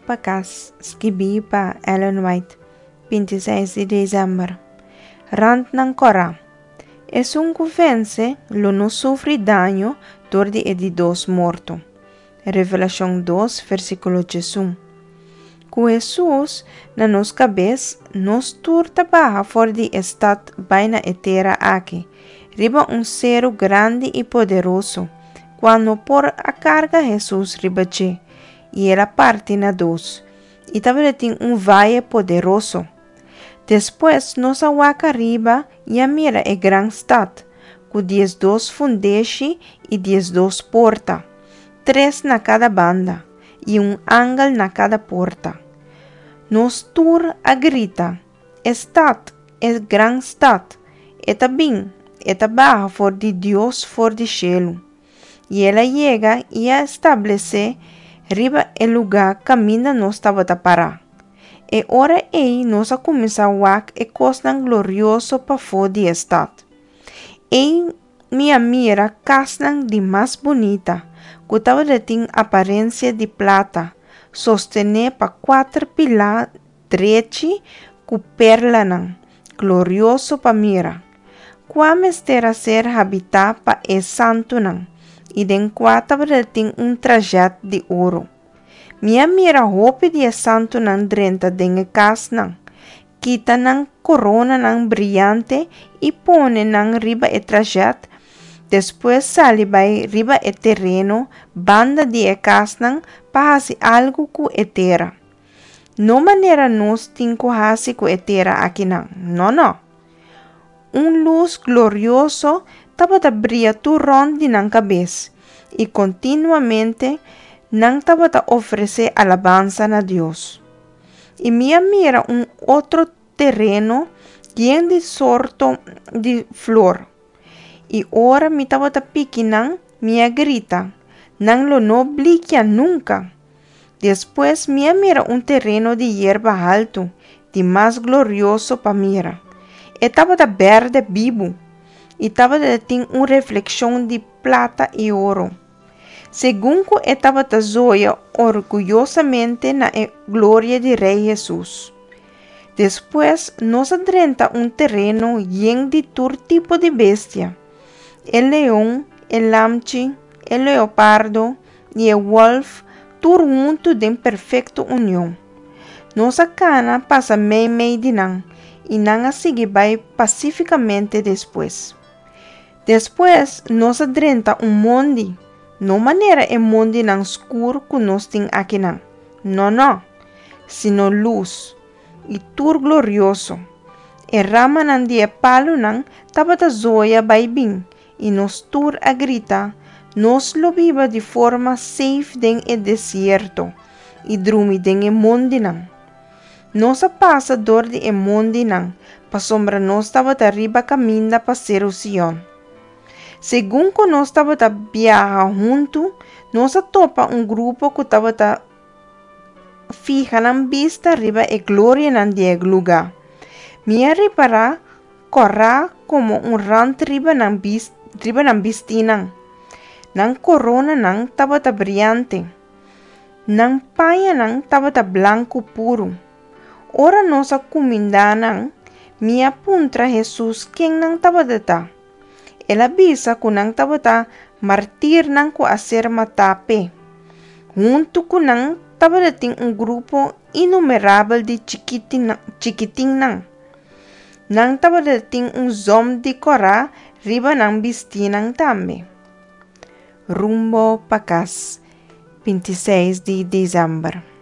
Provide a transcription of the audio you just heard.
para casa, escrevi para Ellen White, 26 de dezembro. Rand ng Korah. Es un convence, lo no sufre daño, tordi e di dos morto. Revelación 2, versículo 1. Com Jesus na nos cabeça, nos turta barra for di estat baina etera aqui, riba ser grande e poderoso, quando por a carga Jesus ribache, e ela parte na dos, e também tem valle poderoso. Depois nos awaka riba e a mira é gran stad, com 12 fundeshi e 12 porta, 3 na cada banda, e ângulo na cada porta. Nos tur a grita, estat, é gran stad, eta bem, eta barra for de Deus for de cielo. E ela chega e a estabelece riba el lugar caminha nos estava a parar. E ora ei nos a começar a e cosnan glorioso pa fo de estad. Ei minha mira casnan de mais bonita, que estava de tem aparência de plata, sostener pa 4 pilar drechi com perla nan, glorioso pa mira. Quam estera ser habitar pa e santo nan, e den quatro tem trajeto de ouro. Minha mira roupa de santo nan drenta den cas nan, quita nan corona nan brilhante e pone nan riba e trajeto, depois sale by riba e terreno, banda de cas nan pa hasi algo ku etera. No maneira nos tinko hasi ku etera aqui nan, no. Luz glorioso tava a brilhar turrón de nan cabeça e continuamente não estava a oferecer alabança a Deus. E minha mira outro terreno lleno de sorto de flor. E ora me estava a piquinan, minha grita, não lo no bliquia nunca. Depois minha mira terreno de hierba alto, de mais glorioso para mira. Estava a verde vivo, e estava a ter reflexão de plata e ouro. Segundo estava a zoia orgulhosamente na glória de Rei Jesus. Depois, nos adrenta terreno lleno de todo tipo de bestia. El leão, el lamchi, el leopardo e el wolf, tudo junto em perfeita união. Nossa cana passa meio de nan, e nan a seguir vai pacificamente depois. Depois, nos adrenta monte. No maneira monte nan escuro que nós tem aqui nan. No. Sino luz. E tur glorioso. E rama nan de palo nan tava da zoia vai bem. E nos tur a grita. Nos lo viva de forma safe den e deserto. E drumi den monte nan. Nossa passa dor de monte nan. Pa sombra nos tava da riba caminda pa ser o Sion. Segundo nós estava a viajar junto, nós topa grupo que estava a fija na vista arriba e glória na diego lugar. Minha repara corra como rant riba na vistina. Nang corona nang estava a brilhante. Nang paia nang estava a blanco puro. Ora nossa comida nang, minha puntra Jesus quem nang estava a dar. Ela bisa kunang tabata martir nang ko aser matape. Junto kunang tabadating grupo inumerável de chiquiting nang. Nang tabadating zom de Korah riba nang bistinang tambe. Rumbo pa casa, 26 de dezembro.